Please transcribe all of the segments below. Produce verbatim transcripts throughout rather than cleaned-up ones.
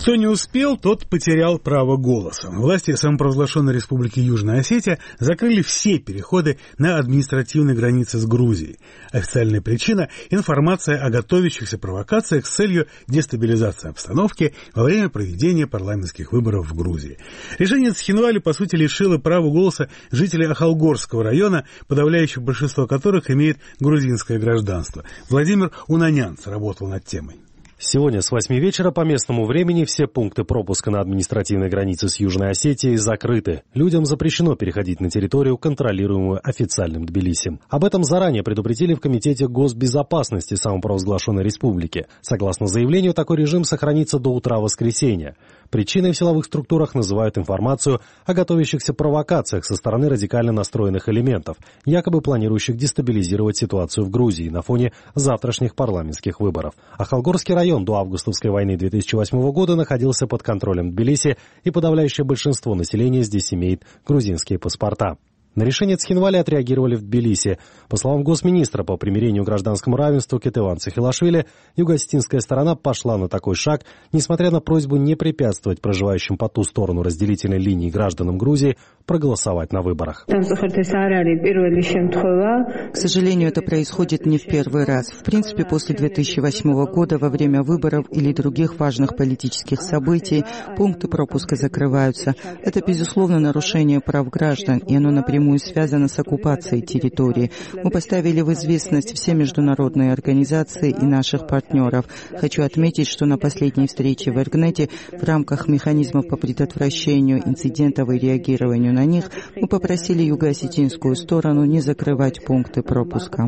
Кто не успел, тот потерял право голоса. Власти самопровозглашенной республики Южная Осетия закрыли все переходы на административной границе с Грузией. Официальная причина – информация о готовящихся провокациях с целью дестабилизации обстановки во время проведения парламентских выборов в Грузии. Решение Цхинвали, по сути, лишило права голоса жителей Ахалгорского района, подавляющее большинство которых имеет грузинское гражданство. Владимир Унанянц работал над темой. Сегодня с восьми вечера по местному времени все пункты пропуска на административной границе с Южной Осетией закрыты. Людям запрещено переходить на территорию, контролируемую официальным Тбилиси. Об этом заранее предупредили в Комитете госбезопасности самопровозглашенной республики. Согласно заявлению, такой режим сохранится до утра воскресенья. Причиной в силовых структурах называют информацию о готовящихся провокациях со стороны радикально настроенных элементов, якобы планирующих дестабилизировать ситуацию в Грузии на фоне завтрашних парламентских выборов. Ахалгорский район до августовской войны две тысячи восьмого года находился под контролем Тбилиси, и подавляющее большинство населения здесь имеет грузинские паспорта. На решение Цхинвали отреагировали в Тбилиси. По словам госминистра по примирению и гражданскому равенству Кетеван Цихилашвили, юго-осетинская сторона пошла на такой шаг, несмотря на просьбу не препятствовать проживающим по ту сторону разделительной линии гражданам Грузии проголосовать на выборах. К сожалению, это происходит не в первый раз. В принципе, после две тысячи восьмого года во время выборов или других важных политических событий пункты пропуска закрываются. Это, безусловно, нарушение прав граждан, и оно напрямую связано с оккупацией территории. Мы поставили в известность все международные организации и наших партнеров. Хочу отметить, что на последней встрече в Эргнете в рамках механизмов по предотвращению инцидентов и реагированию на них мы попросили юго-осетинскую сторону не закрывать пункты пропуска.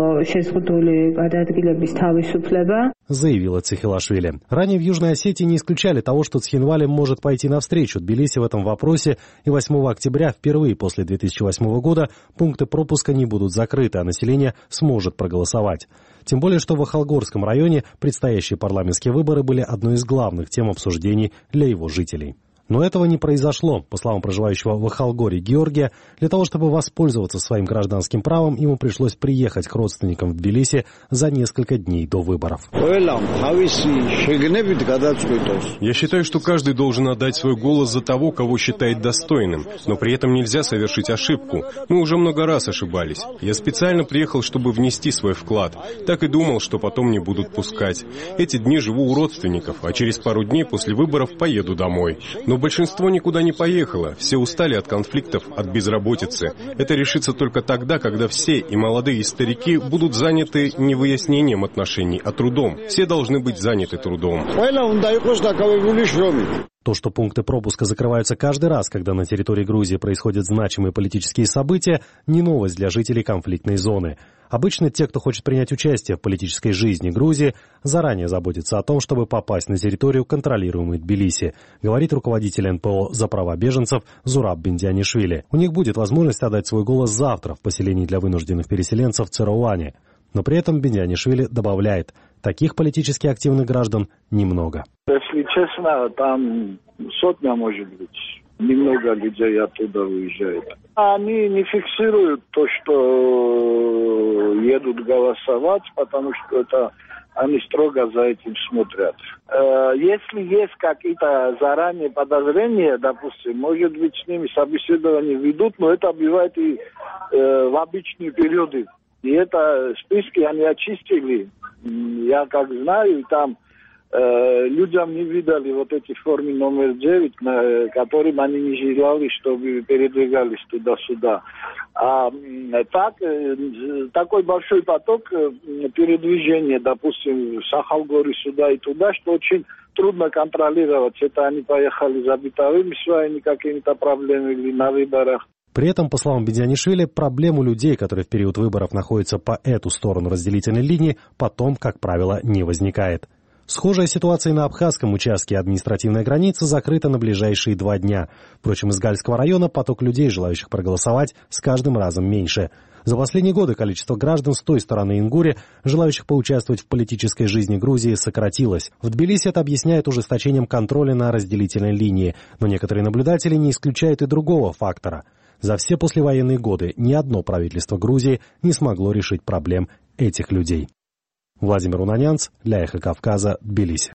Заявила Цихилашвили. Ранее в Южной Осетии не исключали того, что Цхинвали может пойти навстречу Тбилиси в этом вопросе, и восьмого октября впервые после две тысячи восьмого года пункты пропуска не будут закрыты, а население сможет проголосовать. Тем более, что в Ахалгорском районе предстоящие парламентские выборы были одной из главных тем обсуждений для его жителей. Но этого не произошло. По словам проживающего в Ахалгоре Георгия, для того, чтобы воспользоваться своим гражданским правом, ему пришлось приехать к родственникам в Тбилиси за несколько дней до выборов. Я считаю, что каждый должен отдать свой голос за того, кого считает достойным, но при этом нельзя совершить ошибку. Мы уже много раз ошибались. Я специально приехал, чтобы внести свой вклад. Так и думал, что потом не будут пускать. Эти дни живу у родственников, а через пару дней после выборов поеду домой. Но большинство никуда не поехало, все устали от конфликтов, от безработицы. Это решится только тогда, когда все, и молодые, и старики, будут заняты не выяснением отношений, а трудом. Все должны быть заняты трудом. То, что пункты пропуска закрываются каждый раз, когда на территории Грузии происходят значимые политические события, не новость для жителей конфликтной зоны. Обычно те, кто хочет принять участие в политической жизни Грузии, заранее заботятся о том, чтобы попасть на территорию, контролируемой Тбилиси, говорит руководитель эн пэ о за права беженцев Зураб Биндианишвили. У них будет возможность отдать свой голос завтра в поселении для вынужденных переселенцев в Цирауане. Но при этом Биндианишвили добавляет, таких политически активных граждан немного. Если честно, там сотня, может быть, немного людей оттуда уезжает. Они не фиксируют то, что едут голосовать, потому что это они строго за этим смотрят. Если есть какие-то заранее подозрения, допустим, может быть, с ними собеседование ведут, но это бывает и в обычные периоды. И это списки они очистили. Я как знаю, там э, людям не видали вот эти формы номер девять, на которым они не желали, чтобы передвигались туда-сюда. А так, э, такой большой поток э, передвижения, допустим, с Ахалгоры сюда и туда, что очень трудно контролировать. Это они поехали за бытовыми своими какими-то проблемами или на выборах. При этом, по словам Биндианишвили, проблем у людей, которые в период выборов находятся по эту сторону разделительной линии, потом, как правило, не возникает. Схожая ситуация на абхазском участке. Административная граница закрыта на ближайшие два дня. Впрочем, из Гальского района поток людей, желающих проголосовать, с каждым разом меньше. За последние годы количество граждан с той стороны Ингури, желающих поучаствовать в политической жизни Грузии, сократилось. В Тбилиси это объясняет ужесточением контроля на разделительной линии. Но некоторые наблюдатели не исключают и другого фактора. За все послевоенные годы ни одно правительство Грузии не смогло решить проблем этих людей. Владимир Унанянц для Эхо Кавказа, Тбилиси.